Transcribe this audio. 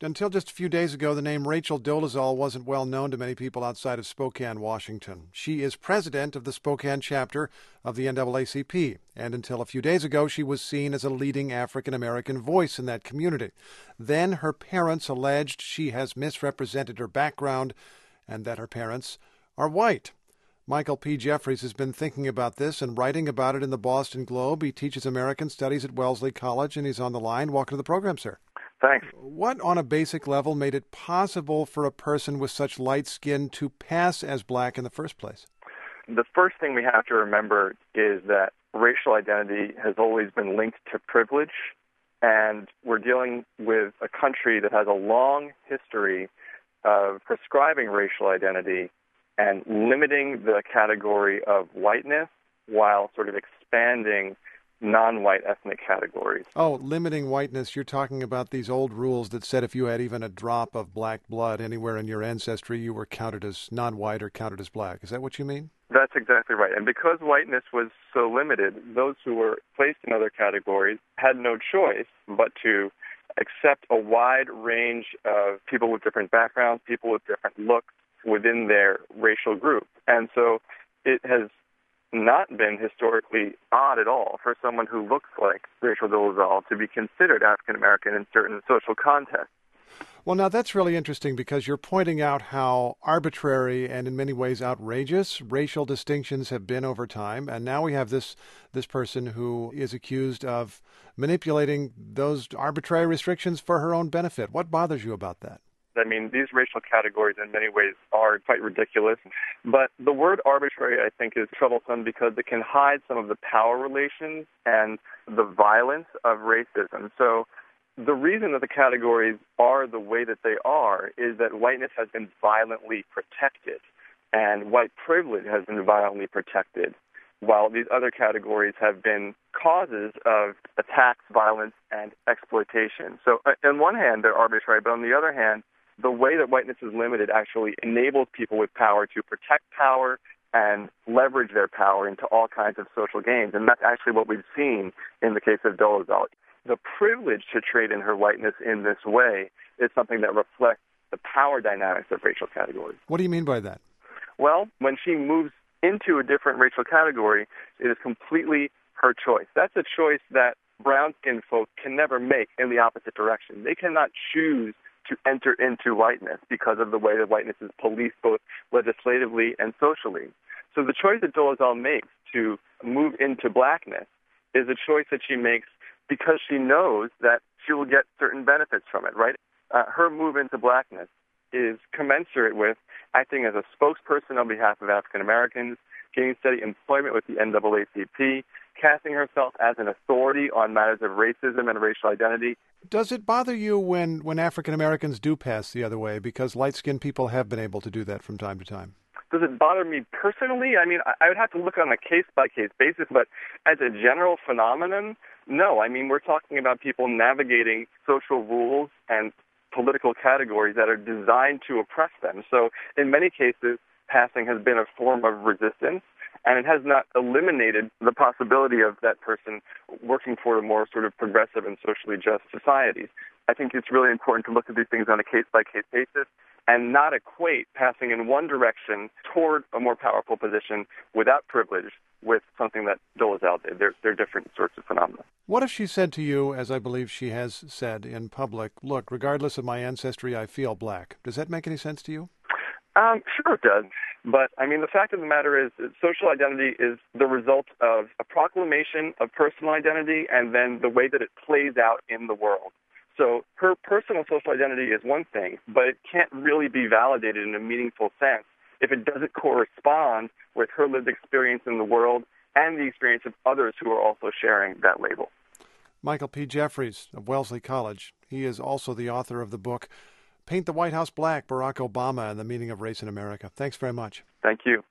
Until just a few days ago, the name Rachel Dolezal wasn't well known to many people outside of Spokane, Washington. She is president of the Spokane chapter of the NAACP, and until a few days ago, she was seen as a leading African-American voice in that community. Then her parents alleged she has misrepresented her background and that her parents are white. Michael P. Jeffries has been thinking about this and writing about it in the Boston Globe. He teaches American Studies at Wellesley College, and he's on the line. Welcome to the program, sir. Thanks. What, on a basic level, made it possible for a person with such light skin to pass as black in the first place? The first thing we have to remember is that racial identity has always been linked to privilege, and we're dealing with a country that has a long history of prescribing racial identity and limiting the category of whiteness while sort of expanding non-white ethnic categories. Oh, limiting whiteness. You're talking about these old rules that said if you had even a drop of black blood anywhere in your ancestry, you were counted as non-white or counted as black. Is that what you mean? That's exactly right. And because whiteness was so limited, those who were placed in other categories had no choice but to accept a wide range of people with different backgrounds, people with different looks within their racial group. And so it has not been historically odd at all for someone who looks like Rachel Dolezal to be considered African American in certain social contexts. Well, now that's really interesting because you're pointing out how arbitrary and in many ways outrageous racial distinctions have been over time, and now we have this person who is accused of manipulating those arbitrary restrictions for her own benefit. What bothers you about that? I mean, these racial categories in many ways are quite ridiculous. But the word arbitrary, I think, is troublesome because it can hide some of the power relations and the violence of racism. So the reason that the categories are the way that they are is that whiteness has been violently protected and white privilege has been violently protected, while these other categories have been causes of attacks, violence, and exploitation. So on one hand, they're arbitrary, but on the other hand, the way that whiteness is limited actually enables people with power to protect power and leverage their power into all kinds of social gains. And that's actually what we've seen in the case of Dolezal. The privilege to trade in her whiteness in this way is something that reflects the power dynamics of racial categories. What do you mean by that? Well, when she moves into a different racial category, it is completely her choice. That's a choice that brown-skinned folks can never make in the opposite direction. They cannot choose to enter into whiteness because of the way that whiteness is policed both legislatively and socially. So the choice that Dolezal makes to move into blackness is a choice that she makes because she knows that she will get certain benefits from it, right? Her move into blackness is commensurate with acting as a spokesperson on behalf of African Americans, gaining steady employment with the NAACP, casting herself as an authority on matters of racism and racial identity. Does it bother you when African Americans do pass the other way? Because light-skinned people have been able to do that from time to time. Does it bother me personally? I mean, I would have to look on a case-by-case basis, but as a general phenomenon, no. I mean, we're talking about people navigating social rules and political categories that are designed to oppress them. So in many cases, passing has been a form of resistance, and it has not eliminated the possibility of that person working for a more sort of progressive and socially just society. I think it's really important to look at these things on a case-by-case basis and not equate passing in one direction toward a more powerful position without privilege with something that Dolezal did. They're different sorts of phenomena. What if she said to you, as I believe she has said in public, look, regardless of my ancestry, I feel black? Does that make any sense to you? Sure it does. But, I mean, the fact of the matter is that social identity is the result of a proclamation of personal identity and then the way that it plays out in the world. So her personal social identity is one thing, but it can't really be validated in a meaningful sense if it doesn't correspond with her lived experience in the world and the experience of others who are also sharing that label. Michael P. Jeffries of Wellesley College. He is also the author of the book Paint the White House Black, Barack Obama and the Meaning of Race in America. Thanks very much. Thank you.